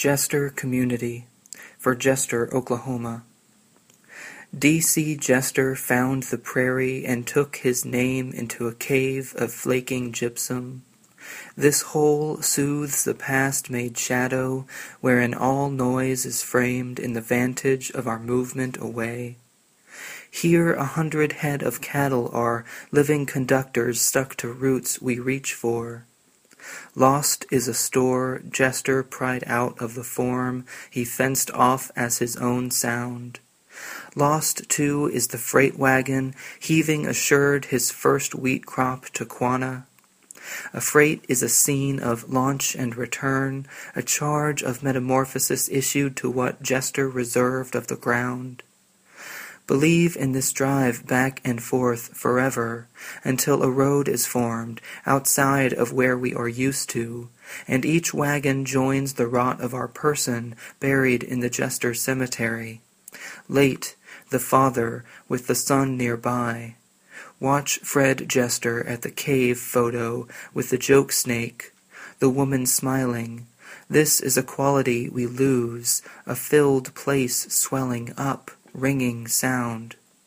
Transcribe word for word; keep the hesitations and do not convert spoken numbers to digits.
Jester Community for Jester, Oklahoma. D C Jester found the prairie and took his name into a cave of flaking gypsum. This hole soothes the past-made shadow, wherein all noise is framed in the vantage of our movement away. Here a hundred head of cattle are, living conductors stuck to roots we reach for. Lost is a store Jester pried out of the form he fenced off as his own sound. Lost, too, is the freight wagon heaving assured his first wheat crop to Quanah. A freight is a scene of launch and return, a charge of metamorphosis issued to what Jester reserved of the ground. Believe in this drive back and forth forever, until a road is formed outside of where we are used to, and each wagon joins the rot of our person buried in the Jester cemetery. Late, the father, with the son nearby. Watch Fred Jester at the cave photo with the joke snake, the woman smiling. This is a quality we lose, a filled place swelling up, ringing sound.